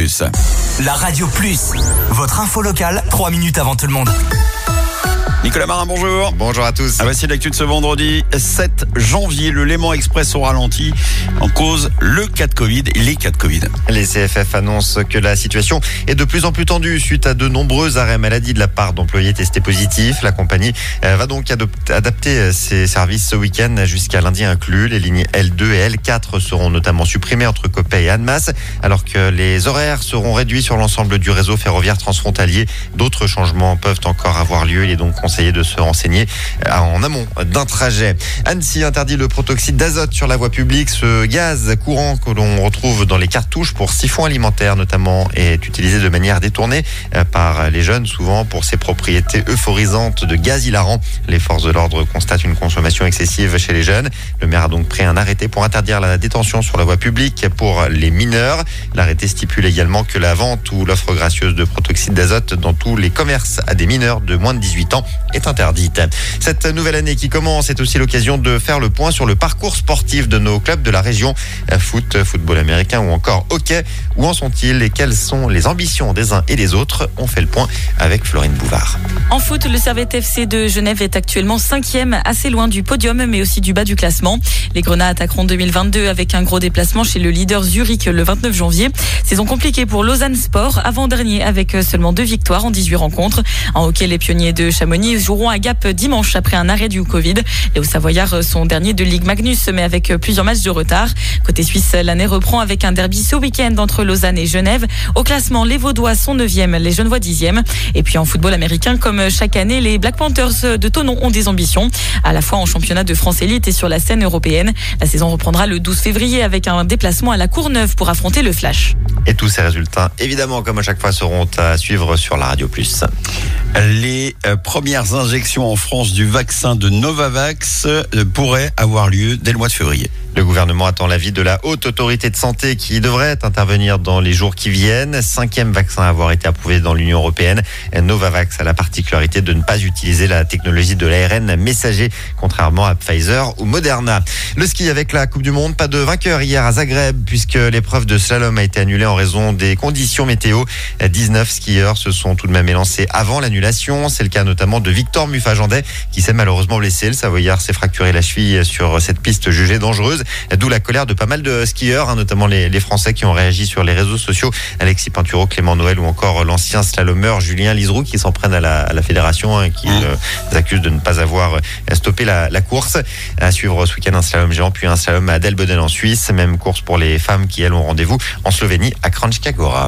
Plus. La Radio Plus, votre info locale, 3 minutes avant tout le monde. Nicolas Marin, bonjour. Bonjour à tous. Voici l'actu de ce vendredi 7 janvier. Le Léman Express au ralenti. En cause, les cas de Covid. Les CFF annoncent que la situation est de plus en plus tendue suite à de nombreux arrêts maladie de la part d'employés testés positifs. La compagnie va donc adapter ses services ce week-end jusqu'à lundi inclus. Les lignes L2 et L4 seront notamment supprimées entre Coppet et Annemasse, alors que les horaires seront réduits sur l'ensemble du réseau ferroviaire transfrontalier. D'autres changements peuvent encore avoir lieu. Il est donc conseillé de se renseigner en amont d'un trajet. Annecy interdit le protoxyde d'azote sur la voie publique. Ce gaz courant que l'on retrouve dans les cartouches pour siphons alimentaires notamment est utilisé de manière détournée par les jeunes, souvent pour ses propriétés euphorisantes de gaz hilarant. Les forces de l'ordre constatent une consommation excessive chez les jeunes. Le maire a donc pris un arrêté pour interdire la détention sur la voie publique pour les mineurs. L'arrêté stipule également que la vente ou l'offre gracieuse de protoxyde d'azote dans tous les commerces à des mineurs de moins de 18 ans est interdite. Cette nouvelle année qui commence est aussi l'occasion de faire le point sur le parcours sportif de nos clubs de la région. Foot, football américain ou encore hockey. Où en sont-ils et quelles sont les ambitions des uns et des autres? On fait le point avec Florine Bouvard. En foot, le Servette FC de Genève est actuellement 5e, assez loin du podium, mais aussi du bas du classement. Les Grenats attaqueront 2022 avec un gros déplacement chez le leader Zurich le 29 janvier. Saison compliquée pour Lausanne Sport, avant-dernier avec seulement 2 victoires en 18 rencontres. En hockey, les pionniers de Chamonix joueront à Gap dimanche après un arrêt du Covid. Les Hauts-Savoyards sont derniers de Ligue Magnus, mais avec plusieurs matchs de retard. Côté suisse, l'année reprend avec un derby ce week-end entre Lausanne et Genève. Au classement, les Vaudois sont 9e, les Genevois 10e. Et puis en football américain, comme chaque année, les Black Panthers de Thonon ont des ambitions, à la fois en championnat de France élite et sur la scène européenne. La saison reprendra le 12 février avec un déplacement à la Courneuve pour affronter le Flash. Et tous ces résultats, évidemment, comme à chaque fois, seront à suivre sur la Radio Plus. Les premières injections en France du vaccin de Novavax pourraient avoir lieu dès le mois de février. Le gouvernement attend l'avis de la Haute Autorité de Santé qui devrait intervenir dans les jours qui viennent. 5e vaccin à avoir été approuvé dans l'Union européenne. Novavax a la particularité de ne pas utiliser la technologie de l'ARN messager, contrairement à Pfizer ou Moderna. Le ski avec la Coupe du Monde, pas de vainqueur hier à Zagreb puisque l'épreuve de slalom a été annulée en raison des conditions météo. 19 skieurs se sont tout de même élancés avant l'annulation. C'est le cas notamment de Victor Muffajandet qui s'est malheureusement blessé. Le Savoyard s'est fracturé la cheville sur cette piste jugée dangereuse. D'où la colère de pas mal de skieurs, notamment les Français qui ont réagi sur les réseaux sociaux. Alexis Pinturo, Clément Noël ou encore l'ancien slalomeur Julien Liseroux qui s'en prennent à la fédération, qui les accuse de ne pas avoir stoppé la course. À suivre ce week-end un slalom géant puis un slalom à Delbeden en Suisse. Même course pour les femmes qui elles ont rendez-vous en Slovénie à Kranjska Gora.